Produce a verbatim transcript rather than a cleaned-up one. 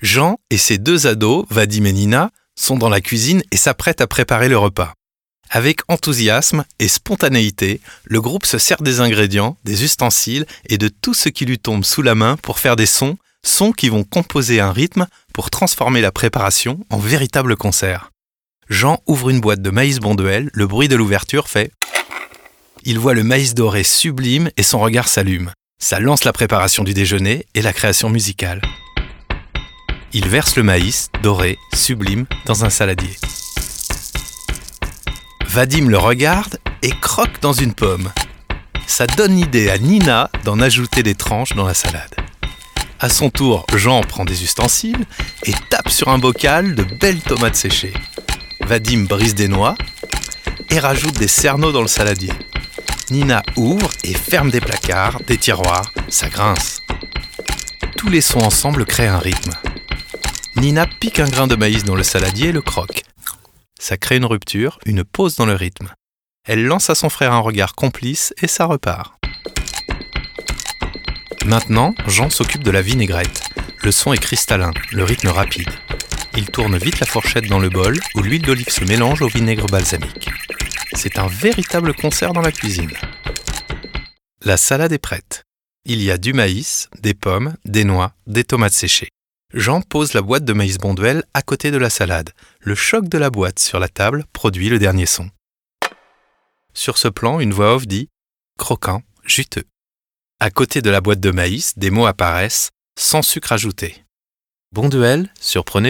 Jean et ses deux ados, Vadim et Nina, sont dans la cuisine et s'apprêtent à préparer le repas. Avec enthousiasme et spontanéité, le groupe se sert des ingrédients, des ustensiles et de tout ce qui lui tombe sous la main pour faire des sons, sons qui vont composer un rythme pour transformer la préparation en véritable concert. Jean ouvre une boîte de maïs Bonduelle, le bruit de l'ouverture fait... Il voit le maïs doré sublime et son regard s'allume. Ça lance la préparation du déjeuner et la création musicale. Il verse le maïs, doré, sublime, dans un saladier. Vadim le regarde et croque dans une pomme. Ça donne l'idée à Nina d'en ajouter des tranches dans la salade. À son tour, Jean prend des ustensiles et tape sur un bocal de belles tomates séchées. Vadim brise des noix et rajoute des cerneaux dans le saladier. Nina ouvre et ferme des placards, des tiroirs, ça grince. Tous les sons ensemble créent un rythme. Nina pique un grain de maïs dans le saladier et le croque. Ça crée une rupture, une pause dans le rythme. Elle lance à son frère un regard complice et ça repart. Maintenant, Jean s'occupe de la vinaigrette. Le son est cristallin, le rythme rapide. Il tourne vite la fourchette dans le bol où l'huile d'olive se mélange au vinaigre balsamique. C'est un véritable concert dans la cuisine. La salade est prête. Il y a du maïs, des pommes, des noix, des tomates séchées. Jean pose la boîte de maïs Bonduelle à côté de la salade. Le choc de la boîte sur la table produit le dernier son. Sur ce plan, une voix off dit « croquant, juteux ». À côté de la boîte de maïs, des mots apparaissent « sans sucre ajouté ». Bonduelle, surprenez-vous ?